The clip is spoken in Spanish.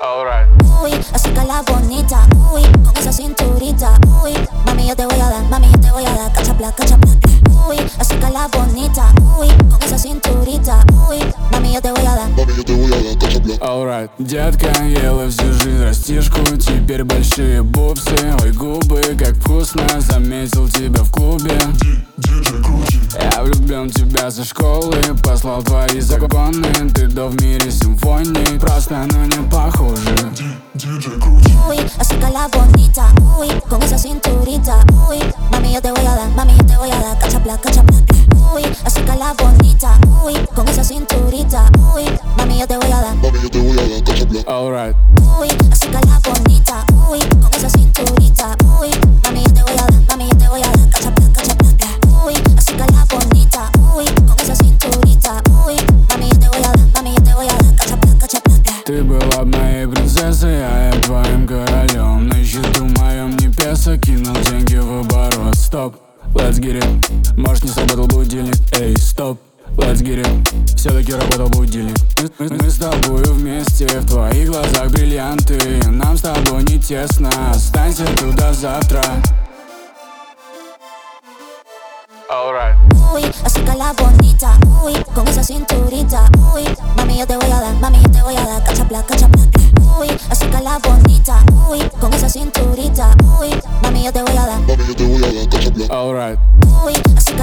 Alright. Uy, así que la bonita, uy, con esa cinturita, uy, mami yo te voy a dar, mami yo te voy a dar, cachapla, cachapla. Uy, así que la bonita, uy, con esa cinturita, uy, mami yo te voy a dar, mами, я te voy a dar, cachapla. Alright, детка, ела всю жизнь растишку, теперь большие бобсы, ой, губы, как вкусно, заметил тебя в клубе. Я влюблен в тебя со школы, послал твои законы, ты до в мире симфоний, просто но не похоже. uy, así que la bonita, uy, con esa cinturita, uy, mami yo te voy a dar, mami yo te voy a dar, cachapla, cachapla. Uy, así que la bonita, uy, con esa cinturita, uy, mami yo te voy a dar, Mami, yo te voy a dar, cachapla. Alright, uy, así que la bonita, uy, con esa cinturita, uy, mami yo te voy a dar, mami yo te voy a dar, cachapla, cachapla. Uy, así que la bonita, uy, con esa cinturita, uy, mami yo te voy a dar, mami yo te voy a dar, cachapla, cachapla. ты была моей принцессой, а я твоим королем. На счету моем не песо, кинул деньги в оборот. Стоп, let's get it. Может, не сработал будильник, эй, стоп, let's get it. Все-таки работал будильник. Мы с тобою вместе, в твоих глазах бриллианты. Нам с тобой не тесно, останься туда завтра. Alright. Uy, así que la bonita, uy, con esa cinturita, uy, mami yo te voy a dar, mami yo te voy a dar, cachapla, cachapla. Uy, así que la bonita, uy, con esa cinturita, uy, mami yo te voy a dar, Mami, yo te voy a dar, cachapla. Alright. uy, así